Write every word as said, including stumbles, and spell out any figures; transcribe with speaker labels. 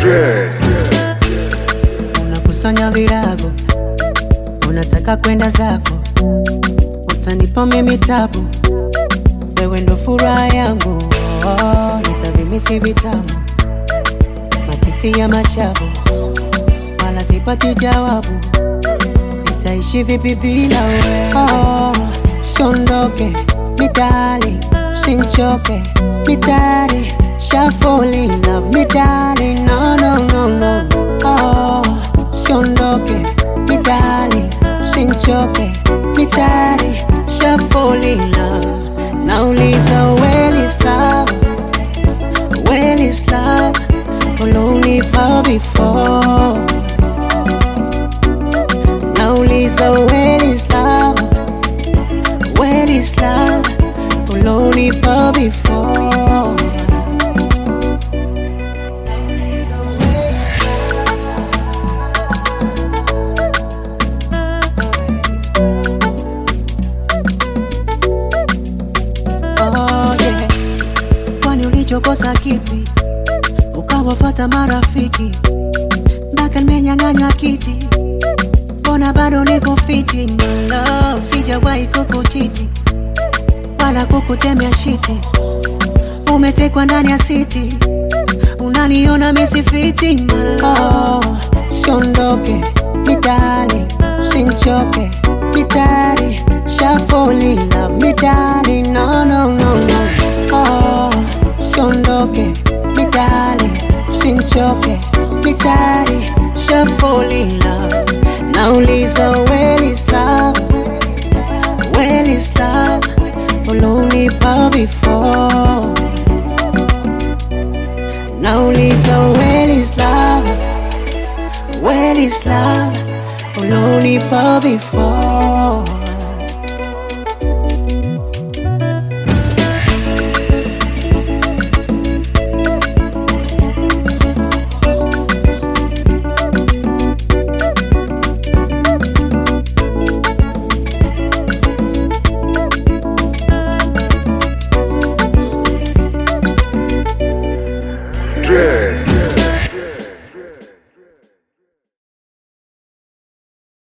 Speaker 1: Unakusanya virago, unataka kwenda zako, utanipa mimi tabu, wewe ndo furaha yangu. Oh, nitavimisi vitamu, makisi ya mashavu, wala sipati jawabu, nitaishi vipi bila wewe? Oh, sondoke, mitali, sinchoke, mitari, shall fall in love, mitali, no, no, no, no. Oh, sondoke, mitali, sinchoke, mitari, shall fall in love. Nauliza where is love, where is love, ulonipa before. Nauliza where is love, where is love, ulonipa before. Oh yeah, kwani ulichokosa kipi ukawafata marafiki mpaka nimenyang'anywa kiti? Mbona bado niko fiti? My love, sijawahi kukuchiti wala kukutemea shiti, umetekwa ndani ya city, unaniona misi fiti. My love, sondoke, mitali, sinchoke, mitari, shall fall in love, mitali, no, no, no, no. Oh, sondoke, mitali, sinchoke, mitari, shall fall in love. Nauliza where is love, where is love, ulonipa before. Nauliza where is love, where is love, ulonipa before.